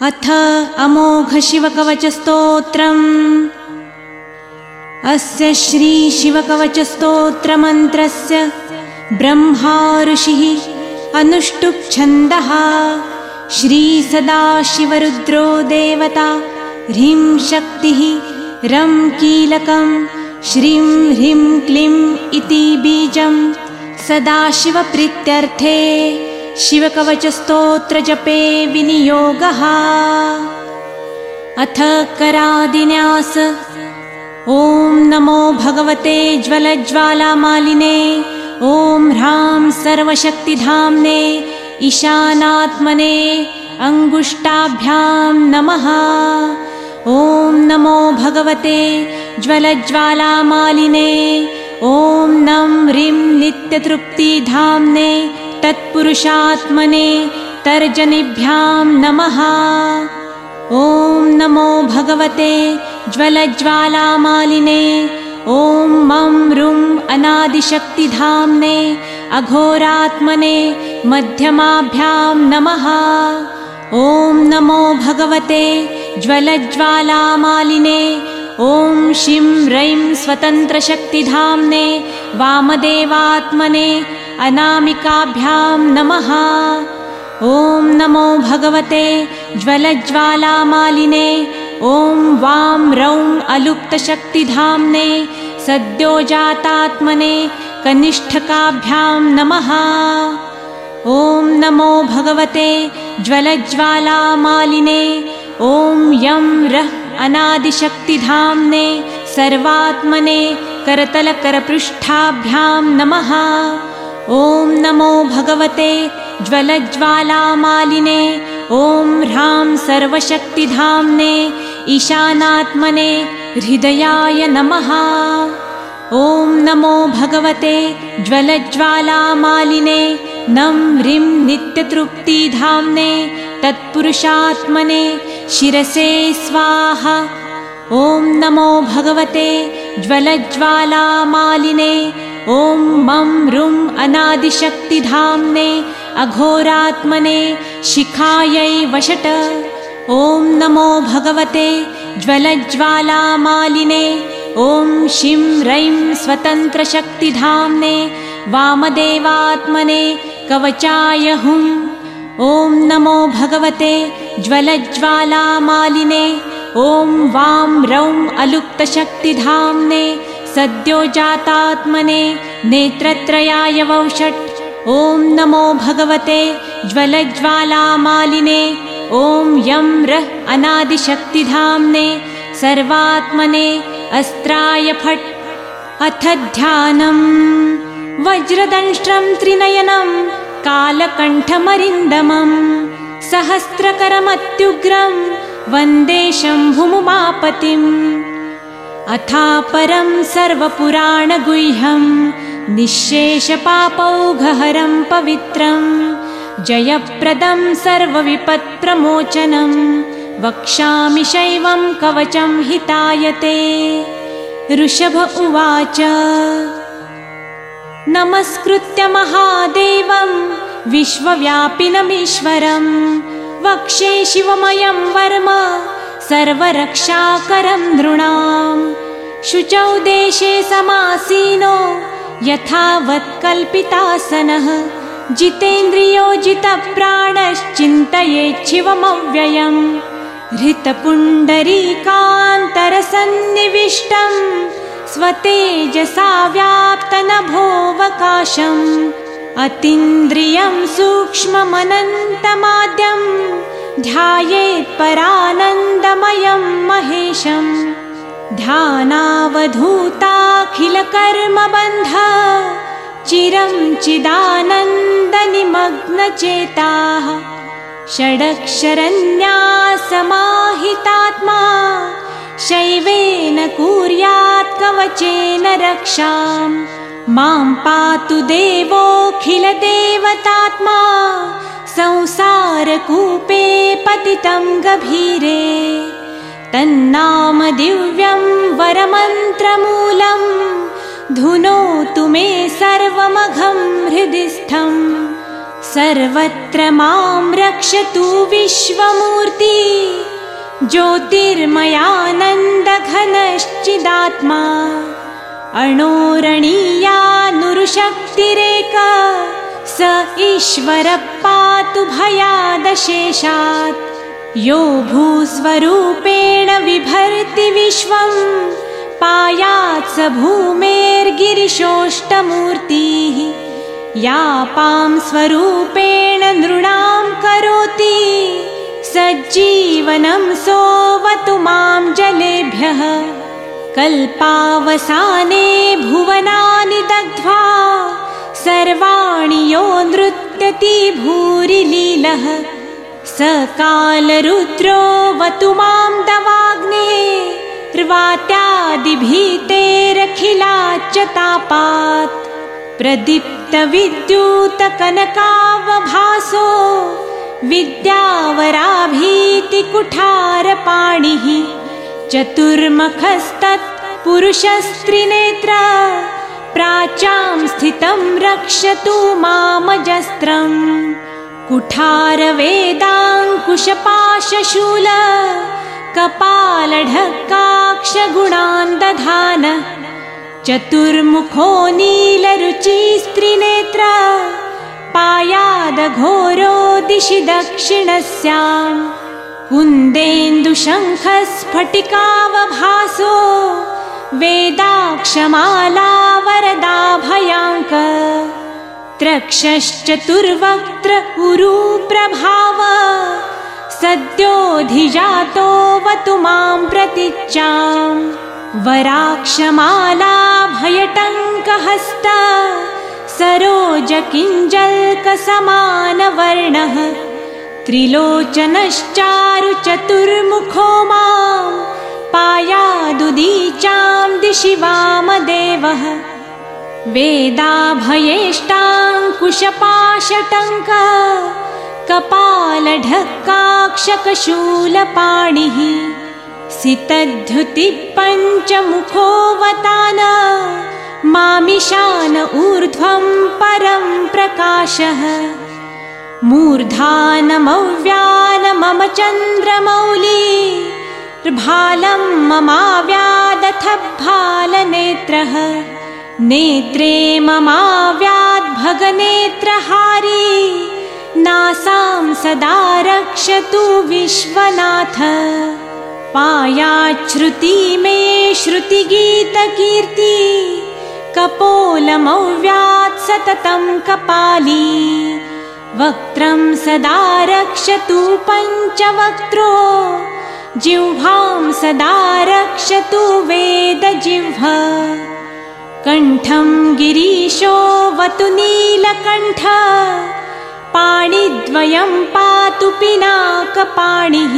अथ अमोघशिवकवचस्तोत्रम्। अस्य श्रीशिवकवचस्तोत्रमन्त्रस्य ब्रह्मा ऋषिः अनुष्टुप् छन्दः। श्रीसदाशिवरुद्रो देवता ह्रीं शक्तिः रं कीलकं श्रीं ह्रीं क्लीं इति बीजं सदाशिवप्रीत्यर्थे शिवकवचस्तोत्रजपे विनियोगः। अथ करादिन्यास। ॐ नमो भगवते ज्वलज्वालामालिने। ॐ ह्रां सर्वशक्तिधाम्ने ईशानात्मने अङ्गुष्ठाभ्यां नमः। ॐ नमो भगवते ज्वलज्वालामालिने। ॐ नं ह्रीं नित्यतृप्तिधाम्ने तत्पुरुषात्मने तर्जनीभ्यां नमः। ॐ नमो भगवते ज्वलज्वालामालिने। ॐ मं रुं अनादिशक्तिधाम्ने अघोरात्मने मध्यमाभ्यां नमः। ॐ नमो भगवते ज्वलज्वालामालिने। ॐ शिं रैं स्वतन्त्रशक्तिधाम्ने वामदेवात्मने अनामिकाभ्यां नमः। ॐ नमो भगवते ज्वलज्वालामालिने। ॐ वां रौं अलुप्तशक्तिधाम्ने सद्योजातात्मने कनिष्ठकाभ्यां नमः। ॐ नमो भगवते ज्वलज्वालामालिने। ॐ यं रः अनादिशक्तिधाम्ने सर्वात्मने करतलकरपृष्ठाभ्यां नमः। ॐ नमो भगवते ज्वलज्वालामालिने। ॐ ह्रां सर्वशक्तिधाम्ने ईशानात्मने हृदयाय नमः। ॐ नमो भगवते ज्वलज्वालामालिने। नं ह्रीं नित्यतृप्तिधाम्ने तत्पुरुषात्मने शिरसे स्वाहा। ॐ नमो भगवते ज्वलज्वालामालिने। ॐ मं रुं अनादिशक्तिधाम्ने अघोरात्मने शिखायै वषट। ॐ नमो भगवते ज्वलज्वालामालिने। ॐ शिं रैं स्वतन्त्रशक्तिधाम्ने वामदेवात्मने कवचाय हुम्। ॐ नमो भगवते ज्वलज्वालामालिने। ॐ वां रौं अलुप्तशक्तिधाम्ने सद्योजातात्मने नेत्रत्रयाय वौषट्। ॐ नमो भगवते ज्वलज्वालामालिने। ॐ यं रः अनादिशक्तिधाम्ने सर्वात्मने अस्त्राय फट्। अथ ध्यानम्। वज्रदंष्ट्रं त्रिनयनं कालकण्ठमरिन्दमं सहस्रकरमत्युग्रं वन्दे शम्भुमुमापतिम्। अथापरं सर्वपुराणगुह्यं निःशेषपापौघहरं पवित्रं जयप्रदं सर्वविपत्प्रमोचनं वक्ष्यामि शैवं कवचं हितायते। ऋषभ उवाच। नमस्कृत्य महादेवं विश्वव्यापिनमीश्वरं वक्षे शिवमयं वर्म सर्वरक्षाकरं नृणाम्। शुचौ देशे समासीनो यथावत्कल्पितासनः जितेन्द्रियो जितप्राणश्चिन्तयेच्छिवमव्ययम्। हृतपुण्डरीकान्तरसन्निविष्टं स्वतेजसा व्याप्तनभोऽवकाशम् अतीन्द्रियं सूक्ष्ममनन्तमाद्यं ध्यायेत् परानन्दमयं महेशम्। ध्यानावधूताखिलकर्मबन्ध चिरं चिदानन्दनिमग्नचेताः षडक्षरन्यासमाहितात्मा शैवेन कुर्यात् कवचेन रक्षाम्। मां पातु देवोऽखिलदेवतात्मा संसारकूपे पतितं गभीरे। तन्नाम दिव्यं वरमन्त्रमूलं धुनोतु मे सर्वमघं हृदिस्थं। सर्वत्र मां रक्षतु विश्वमूर्ति ज्योतिर्मयानन्दघनश्चिदात्मा अणोरणीयानुरुशक्तिरेका स ईश्वरः पातु भयादशेषात् यो भूस्वरूपेण बिभर्ति विश्वं पायात् स भूमेर्गिरिशोष्टमूर्तिः यापां स्वरूपेण नृणां करोति सज्जीवनं सोऽवतु मां जलेभ्यः कल्पावसाने भुवनानि दग्ध्वा सर्वाणि यो नृत्यति भूरिलीलः स कालरुद्रोऽवतु मां दवाग्नेर्वात्यादिभीतेरखिलाच्च तापात् प्रदीप्तविद्युतकनकावभासो विद्यावराभीतिकुठारपाणिः चतुर्मुखस्तत्पुरुषस्त्रिनेत्र प्राच्यां स्थितं रक्षतु मामजस्त्रम् कुठारवेदाङ्कुशपाशशूल कपालढक्काक्षगुणान् दधान चतुर्मुखो नीलरुचिस्त्रिनेत्र पायादघोरो दिशि दक्षिणस्याम् कुन्देन्दुशङ्खस्फटिकावभासो वेदाक्षमालावरदाभयाङ्क त्रक्षश्चतुर्वक्त्र उरुप्रभाव सद्योऽधिजातोऽवतु मां प्रतीच्याम् वराक्षमालाभयटङ्कहस्त सरोजकिञ्जल्कसमानवर्णः त्रिलोचनश्चारुचतुर्मुखो मां पायादुदीचां दिशि वामदेवः वेदाभयेष्टाङ्कुशपाशटङ्क कपालढक्काक्षकशूलपाणिः सितद्युतिः पञ्चमुखोऽवतान मामिशान ऊर्ध्वं परं प्रकाशः मूर्धानमव्यानमम चन्द्रमौली भालं ममाव्यादथ भालनेत्रः नेत्रे ममाव्याद्भगनेत्रहारी नासां सदा रक्षतु विश्वनाथ पायाच्छ्रुति मे श्रुतिगीतकीर्ति कपोलमव्यात् सततं कपाली वक्त्रं सदा रक्षतु पञ्चवक्त्रो जिह्वां सदा रक्षतु वेदजिह्व कण्ठं गिरीशोऽवतु नीलकण्ठ पाणिद्वयं पातु पिनाकपाणिः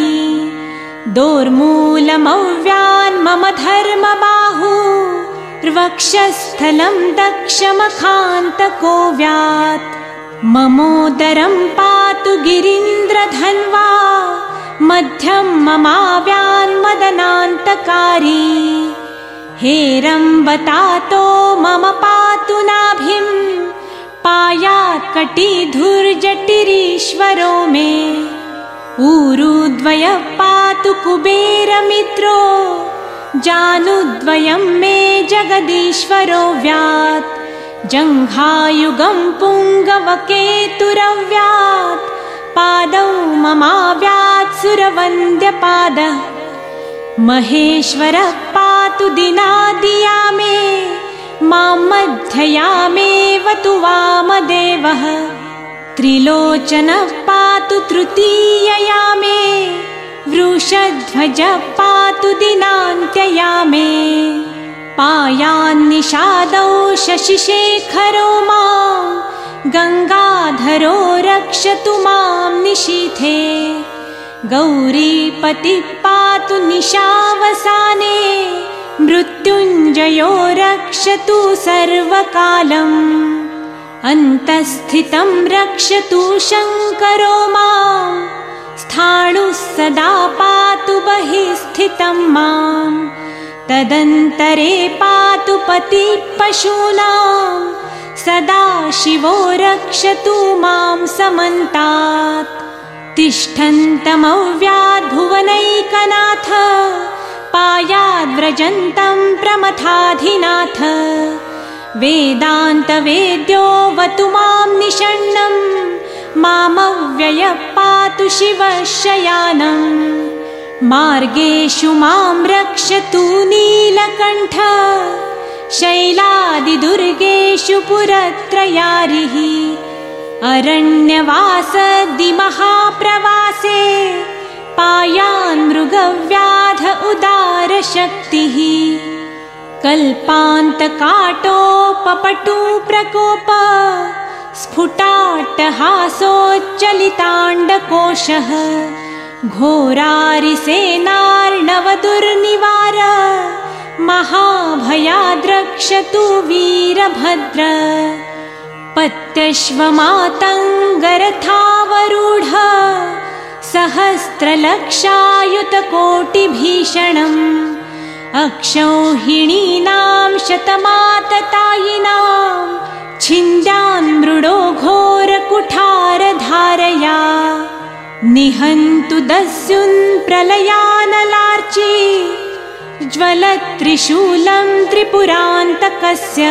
दोर्मूलमव्यान् मम धर्मबाहु वक्षस्थलं दक्षमखान्तको व्यात् ममोदरं पातु गिरीन्द्रधन्वा मध्यं ममाव्यान्मदनान्तकारी हेरम्बतातो मम पातु नाभिं पायात् कटिधुर्जटिरीश्वरो मे ऊरुद्वयः पातु कुबेरमित्रो जानुद्वयं मे जगदीश्वरो व्यात् जङ्घायुगं पुङ्गवकेतुरव्यात् पादौ ममाव्यात् सुरवन्द्यपादः महेश्वरः पातु दिनादिया मे मां मध्ययामेवतु वामदेवः त्रिलोचनः पातु तृतीयया मे वृषध्वजः पातु दिनान्त्यया मे पायान्निषादौ शशिशेखरो मां गङ्गाधरो रक्षतु मां निशीथे गौरीपतिः पातु निशावसाने मृत्युञ्जयो रक्षतु सर्वकालम् अन्तःस्थितं रक्षतु शङ्करो मां स्थाणुः सदा पातु बहिः स्थितं मां तदन्तरे पातु पतिः पशूनां सदाशिवो रक्षतु मां समन्तात्। तिष्ठन्तमव्याद्भुवनैकनाथ पायाद्व्रजन्तं प्रमथाधिनाथ। वेदान्तवेद्योऽवतु मां निषण्णं मामव्ययः पातु शिवः शयानम्। मार्गेषु मां रक्षतु नीलकण्ठ शैलादिदुर्गेषु पुरत्रयारिः। अरण्यवासदिमहाप्रवासे पायान् मृगव्याध उदारशक्तिः। कल्पान्तकाटोपपटु प्रकोप स्फुटाट्टहासोच्चलिताण्डकोशः। घोरारिसेनार्णवदुर्निवार महाभयाद्रक्षतु वीरभद्र। पत्यश्वमातङ्गरथावरूढ सहस्रलक्षायुतकोटिभीषणम्। अक्षौहिणीनां शतमाततायिनां छिन्द्यान्मृडो घोरकुठारधारया। निहन्तु दस्युन् प्रलयानलार्ची ज्वलत्त्रिशूलं त्रिपुरान्तकस्य।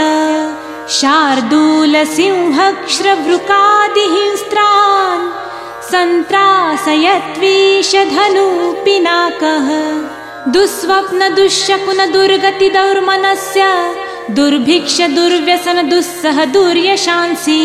शार्दूलसिंहक्ष्रवृकादिहिंस्त्रान् सन्त्रासयत्विषधनुपिनाकः। दुःस्वप्नदुःशकुनदुर्गतिदौर्मनस्य दुर्भिक्ष दुर्व्यसन दुस्सह दुर्यशांसि।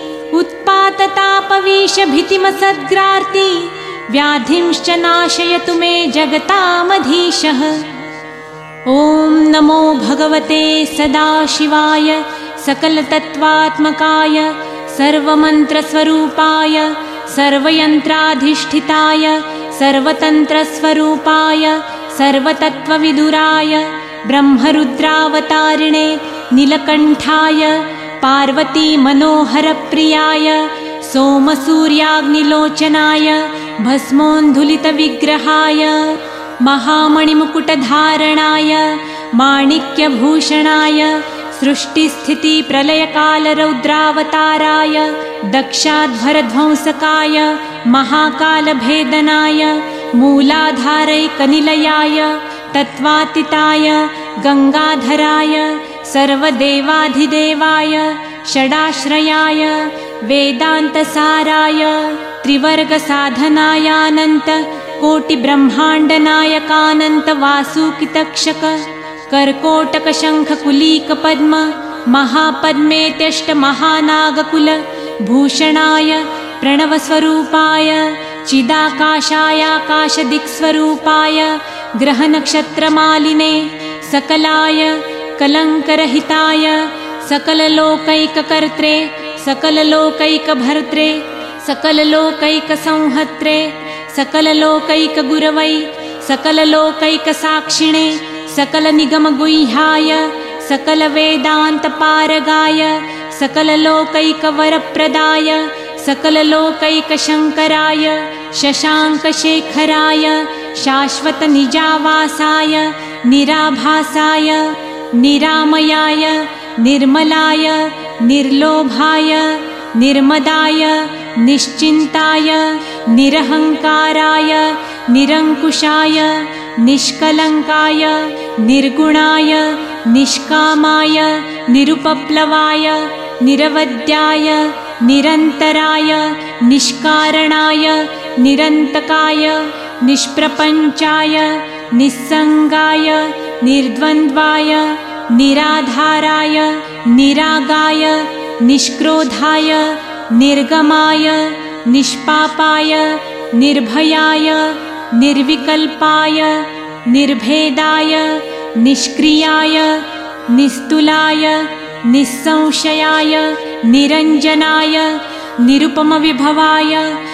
उत्पाततापविषभीतिमसद्ग्रार्ति व्याधिंश्च नाशयतु मे जगतामधीशः। ॐ नमो भगवते सदाशिवाय सकलतत्त्वात्मकाय सर्वमन्त्रस्वरूपाय सर्वयन्त्राधिष्ठिताय सर्वतन्त्रस्वरूपाय सर्वतत्त्वविदुराय ब्रह्मरुद्रावतारिणे नीलकण्ठाय पार्वतीमनोहरप्रियाय सोमसूर्याग्निलोचनाय भस्मोन्धुलितविग्रहाय महामणिमुकुटधारणाय माणिक्यभूषणाय सृष्टिस्थितिप्रलयकालरौद्रावताराय दक्षाध्वरध्वंसकाय महाकालभेदनाय मूलाधारैकनिलयाय तत्त्वातीताय गंगाधराय सर्वदेवाधिदेवाय षडाश्रयाय वेदान्तसाराय त्रिवर्गसाधनायानन्त कोटिब्रह्माण्डनायकानन्त वासुकितक्षक कर्कोटकशङ्खकुलीकपद्म महापद्मेत्यष्टमहानागकुल भूषणाय प्रणवस्वरूपाय चिदाकाशायाकाशदिक्स्वरूपाय ग्रहनक्षत्रमालिने सकलाय कलङ्करहिताय सकललोकैककर्त्रे सकललोकैकभर्त्रे सकललोकैकसंहर्त्रे सकललोकैकगुरवै सकललोकैकसाक्षिणे सकलनिगमगुह्याय सकलवेदान्तपारगाय सकललोकैकवरप्रदाय सकललोकैकशङ्कराय शशाङ्कशेखराय शाश्वतनिजावासाय निराभासाय निरामयाय निर्मलाय निर्लोभाय निर्मदाय निश्चिन्ताय निरहङ्काराय निरङ्कुशाय निष्कलङ्काय निर्गुणाय निष्कामाय निरुपप्लवाय निरवध्याय निरन्तराय निष्कारणाय निरन्तकाय निष्प्रपञ्चाय निस्सङ्गाय निर्द्वन्द्वाय निराधाराय निरागाय निष्क्रोधाय निर्गमाय निष्पापाय निर्भयाय निर्विकल्पाय निर्भेदाय निष्क्रियाय निस्तुलाय निस्संशयाय निरञ्जनाय निरुपमविभवाय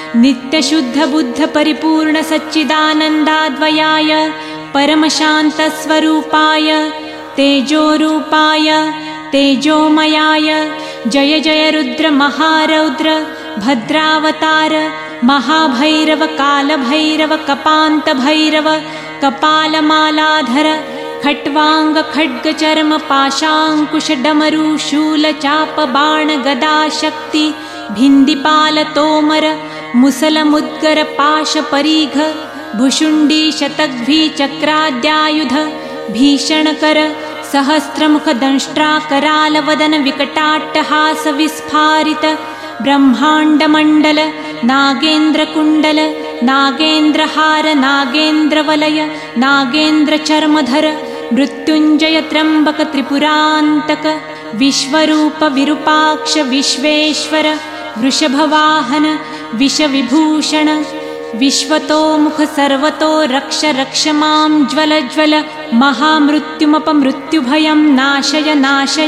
नित्यशुद्धबुद्धपरिपूर्णसच्चिदानन्दाद्वयाय परमशान्तस्वरूपाय तेजोरूपाय तेजोमयाय जय जय रुद्र महारौद्र भद्रावतार महाभैरव कालभैरव कपान्तभैरव कपालमालाधर खट्वांग खड्ग चर्म पाशांकुश डमरू शूल चाप बाण गदा शक्ति भिंदिपाल तोमर मुसल मुद्गर पाश परीघ भुशुंडी शतग्भी चक्राद्यायुध भीषणकर सहस्रमुख दंष्ट्रा कराल वदन विकटाट्टहास विस्फारित ब्रह्मांड मंडल नागेंद्र कुंडल नागेंद्रहार नागेंद्रवलय नागेंद्र चर्मधर मृत्युंजय त्र्यंबक त्रिपुरांतक विश्वरूप विरूपाक्ष विश्वेश्वर वृषभवाहन विषविभूषण विश्वतोमुख सर्वतो रक्ष रक्ष मां ज्वल ज्वल महामृत्युमपमृत्युभयं नाशय नाशय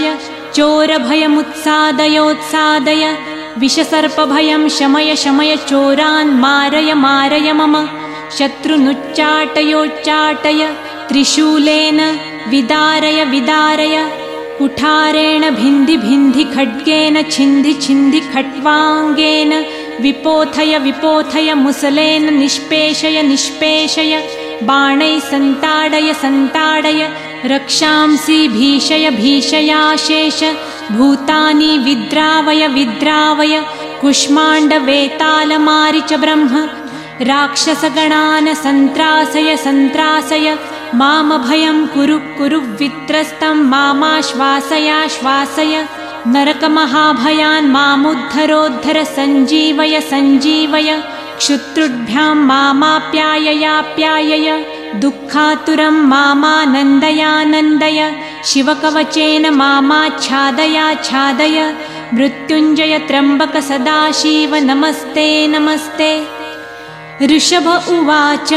चोरभयमुत्सादयोत्सादय विषसर्पभयं शमय शमय चोरान् मारय मारय मम शत्रुनुच्चाटयोच्चाटय त्रिशूलेन विदारय विदारय कुठारेण भिन्धि भिन्धि खड्गेन छिन्धि छिन्धि खट्वांगेन विपोथय विपोथय मुसलेन निष्पेषय निष्पेषय बाणैः संताडय संताडय रक्षांसि भीषय भीषयाशेष भूतानि विद्रावय विद्रावय कुष्माण्ड वेताल मारिच ब्रह्म राक्षसगणान् संत्रासय संत्रासय मामभयं कुरु कुरु वित्रस्तं मामाश्वासयाश्वासय नरकमहाभयान् मामुद्धरोद्धर सञ्जीवय सञ्जीवय क्षुत्रुभ्यां मामाप्याययाप्यायय दुःखातुरं मामानन्दयानन्दय शिवकवचेन मामाच्छादयाच्छादय मृत्युञ्जय त्र्यम्बक सदाशिव नमस्ते नमस्ते। ऋषभ उवाच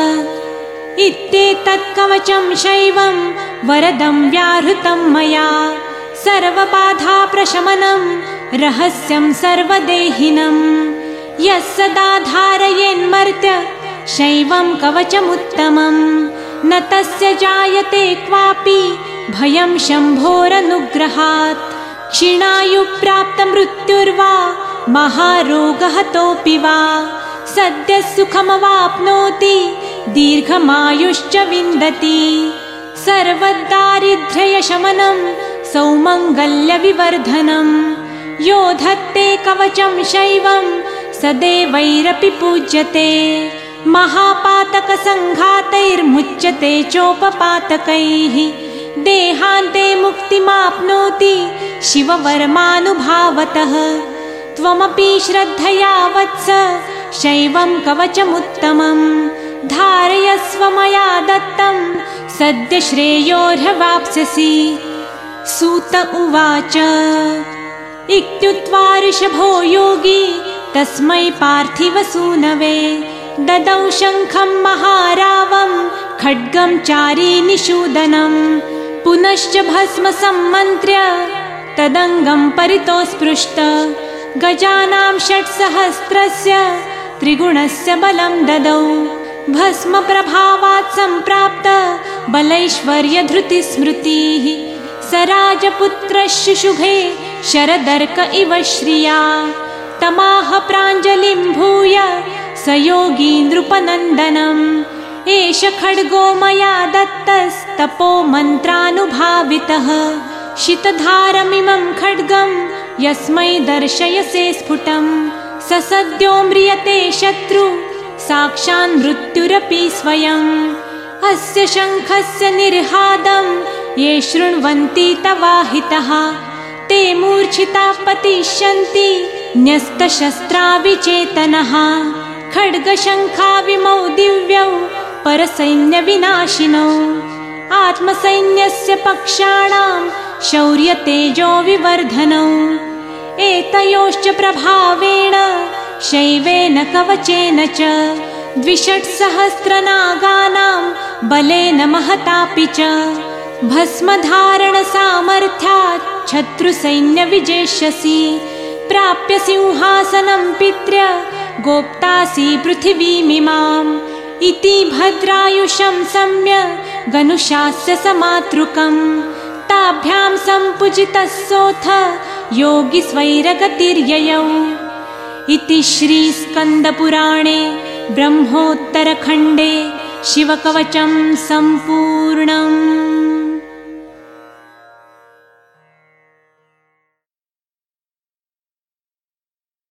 इत्येतत्कवचं शैवं वरदं व्याहृतं मया सर्वबाधाप्रशमनं रहस्यं सर्वदेहिनं यः सदा धारयेन्मर्त्य शैवं कवचमुत्तमं न तस्य जायते क्वापि भयं शम्भोरनुग्रहात् क्षीणायुप्राप्तमृत्युर्वा महारोगहतोऽपि वा सद्यः सुखमवाप्नोति दीर्घमायुश्च विन्दति सर्वदारिद्र्यशमनं सौमङ्गल्यविवर्धनं यो धत्ते कवचं शैवं सदैवैरपि पूज्यते महापातकसङ्घातैर्मुच्यते चोपपातकैः देहान्ते मुक्तिमाप्नोति शिववर्मानुभावतः त्वमपि श्रद्धया वत्स शैवं कवचमुत्तमं धारयस्व मया दत्तं सद्य श्रेयोर्हवाप्स्यसि। सूत उवाच इत्युक्त्वा ऋषभो योगी तस्मै पार्थिवसूनवे ददौ शङ्खं महारावं खड्गं चारीनिषूदनं पुनश्च भस्म सम्मन्त्र्य तदङ्गं परितो स्पृष्ट गजानां 600 त्रिगुणस्य बलं ददौ भस्म प्रभावात् सम्प्राप्त बलैश्वर्यधृतिस्मृतिः स राजपुत्रशुशुभे शरदर्क इव श्रिया तमाह प्राञ्जलिं भूय स योगी नृपनन्दनम् एष खड्गो मया दत्तस्तपो मन्त्रानुभावितः शितधारमिमं खड्गं यस्मै दर्शयसे स्फुटं स सद्यो म्रियते शत्रु साक्षान् मृत्युरपि स्वयम् अस्य शङ्खस्य निर्हादं ये शृण्वन्ति तवाहितः ते मूर्छिता पतिष्यन्ति न्यस्तशस्त्रा विचेतनः खड्गशङ्खाविमौ दिव्यौ परसैन्यविनाशिनौ आत्मसैन्यस्य पक्षाणां शौर्यतेजो विवर्धनौ एतयोश्च प्रभावेण शैवेन कवचेन च 2,600 नागानां बलेन महतापि च भस्मधारणसामर्थ्यात् शत्रुसैन्यविजेष्यसि प्राप्य सिंहासनं पित्र्य गोप्तासि पृथिवीमिमाम् इति भद्रायुषं सम्य गनुशास्य समातृकम् ताभ्यां सम्पूजितस्सोऽथ योगी स्वैरगतिर्ययौ। इति श्रीस्कन्दपुराणे ब्रह्मोत्तरखण्डे शिवकवचं सम्पूर्णम्।